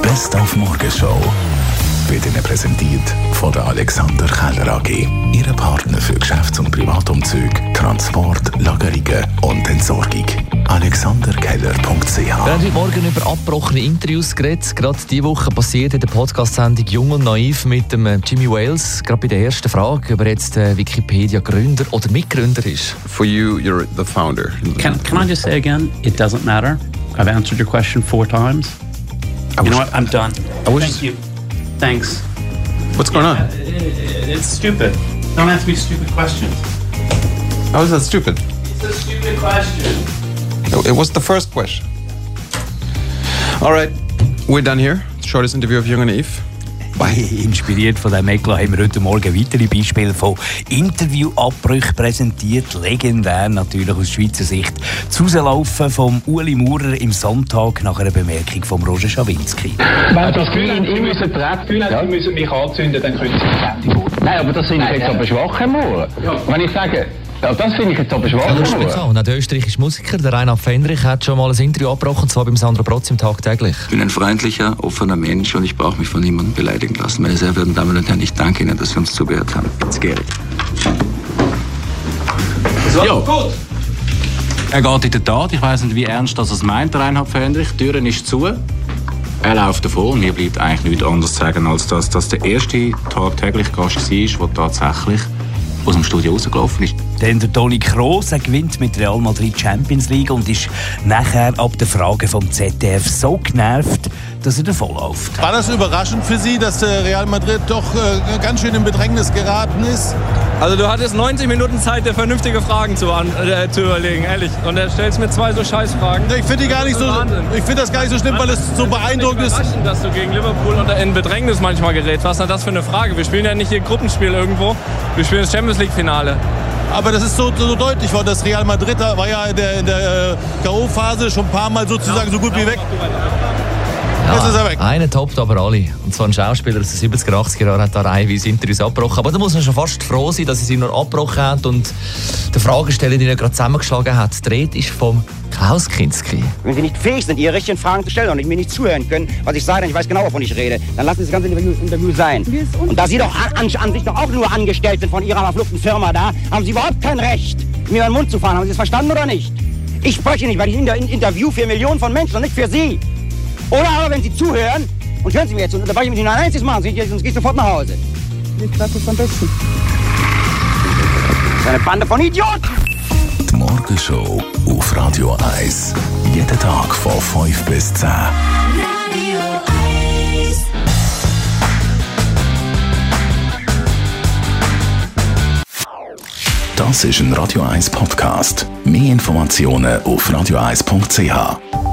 Best auf Morgenshow wird Ihnen präsentiert von der Alexander Keller AG. Ihre Partner für Geschäfts- und Privatumzüge, Transport, Lagerungen und Entsorgung. alexanderkeller.ch. Wir haben heute Morgen über abgebrochene Interviews geredet. Gerade diese Woche passiert in der Podcast-Sendung «Jung und naiv» mit dem Jimmy Wales. Gerade bei der ersten Frage, ob er jetzt Wikipedia-Gründer oder Mitgründer ist. For you, you're the founder. Can I just say again, it doesn't matter. I've answered your question 4 times. You know what? I'm done. Thank you. Thanks. What's going on? It's stupid. Don't ask me stupid questions. How is that stupid? It's a stupid question. It was the first question. All right, we're done here. Shortest interview of Jung und naiv. Inspiriert von diesem Eklat haben wir heute Morgen weitere Beispiele von Interviewabbrüchen präsentiert. Legendär natürlich aus Schweizer Sicht. Das Rauslaufen von Uli Maurer im Sonntag nach einer Bemerkung von Roger Schawinski. Wenn das Gefühl haben, Sie müssen Sie müssen mich anzünden, dann können Sie fertig werden. Nein, aber das finde ich jetzt aber schwach, Herr Maurer. Wenn ich sage... Ja, das finde ich jetzt aber schwach. Und auch der österreichische Musiker, der Reinhard Fendrich, hat schon mal ein Interview abgebrochen, und zwar beim Sandro Protz im Tagtäglich. Ich bin ein freundlicher, offener Mensch und ich brauche mich von niemandem beleidigen lassen. Meine sehr verehrten Damen und Herren, ich danke Ihnen, dass Sie uns zugehört haben. It's Gary. Ja. Gut. Er geht in der Tat. Ich weiss nicht, wie ernst das es meint, Reinhard Fendrich. Die Türen ist zu. Er läuft davon und mir bleibt eigentlich nichts anderes zu sagen, als dass der erste tagtäglich Gast war, der tatsächlich aus dem Studio rausgelaufen ist. Denn der Toni Kroos gewinnt mit Real Madrid Champions League und ist nachher ab der Frage vom ZDF so genervt, dass er davonläuft. War das überraschend für Sie, dass Real Madrid doch ganz schön in Bedrängnis geraten ist? Also du hattest 90 Minuten Zeit, dir vernünftige Fragen zu überlegen, ehrlich. Und er stellst mir 2 so Scheißfragen. Ich finde das gar nicht so schlimm, weil es so beeindruckend ist. Dass du gegen Liverpool in Bedrängnis manchmal gerätst. Was ist denn das für eine Frage? Wir spielen ja nicht hier Gruppenspiel irgendwo. Wir spielen das Champions League Finale. Aber das ist so deutlich worden, dass Real Madrid da war ja in der K.O.-Phase schon ein paar Mal sozusagen so gut wie weg. Jetzt ist er weg. Einer toppt aber alle. Und zwar ein Schauspieler aus den 70er, 80er Jahren hat da reihenweise Interviews abgebrochen. Aber da muss man schon fast froh sein, dass sie nur abgebrochen haben und der Fragesteller, den er gerade zusammengeschlagen hat, die Rede ist vom Klaus Kinski. Wenn Sie nicht fähig sind, Ihre richtigen Fragen zu stellen und mir nicht zuhören können, was ich sage, denn ich weiß genau, wovon ich rede, dann lassen Sie das ganze Interview sein. Und da Sie doch an sich doch auch nur angestellt sind von Ihrer verfluchten Firma da, haben Sie überhaupt kein Recht, mir in den Mund zu fahren. Haben Sie das verstanden oder nicht? Ich spreche nicht, weil ich Interview für Millionen von Menschen und nicht für Sie. Oder aber, wenn Sie zuhören, und hören Sie mir jetzt, und da wollte ich mit Ihnen ein einziges machen, sonst gehe ich sofort nach Hause. Das ist am besten. Das ist eine Bande von Idioten! Die Morgenshow auf Radio 1. Jeden Tag von 5 bis 10. Radio 1. Das ist ein Radio 1 Podcast. Mehr Informationen auf radio1.ch.